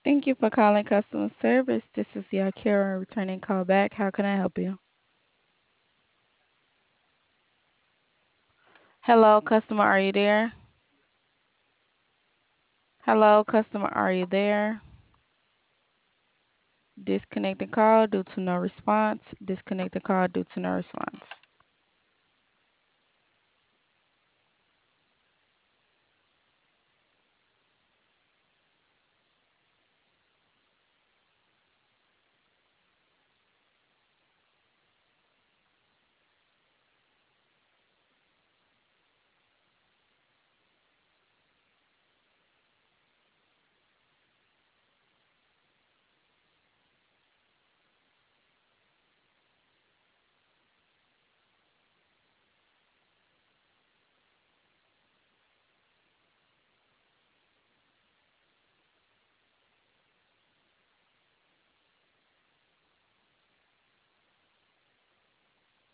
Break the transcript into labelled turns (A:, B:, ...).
A: Thank you for calling customer service. This is Yakira returning call back. How can I help you? Hello, customer, are you there? Hello, customer, are you there? Disconnect the call due to no response. Disconnect the call due to no response.